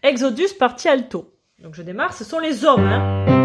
Exodus, partie alto. Donc je démarre, ce sont les hommes, hein.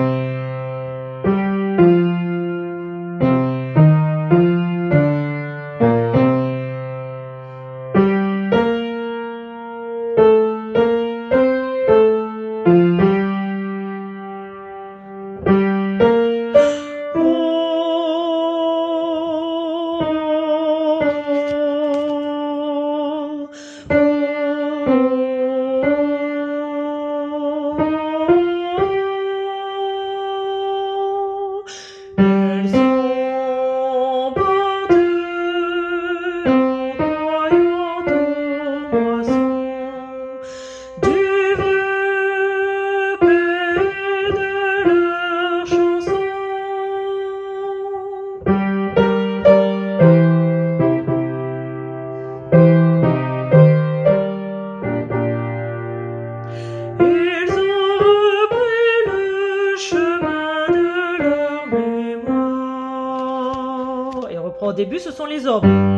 Au début, ce sont les hommes.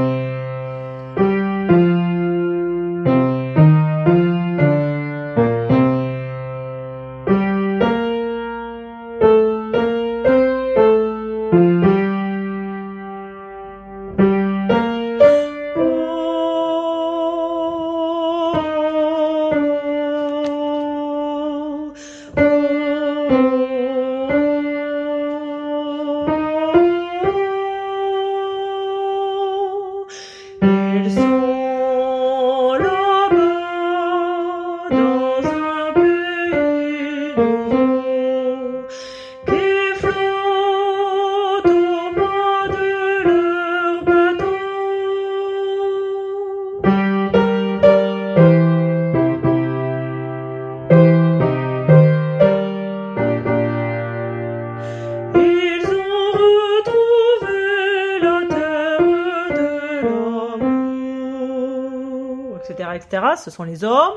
Etc. Ce sont les hommes.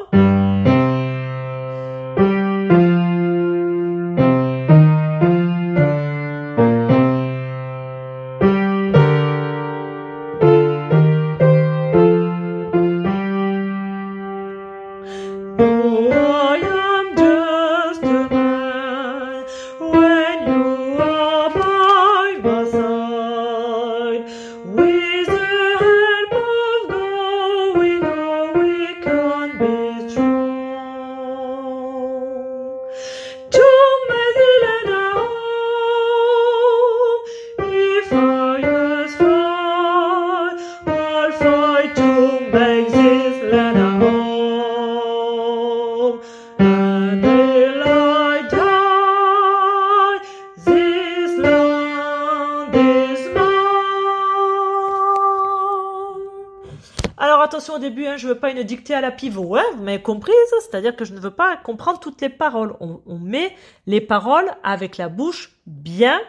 Alors attention au début, je ne veux pas une dictée à la pivot, vous m'avez comprise, c'est-à-dire que je ne veux pas comprendre toutes les paroles. On met les paroles avec la bouche bien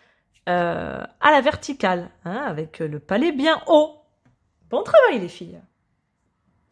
à la verticale, avec le palais bien haut. Bon travail les filles.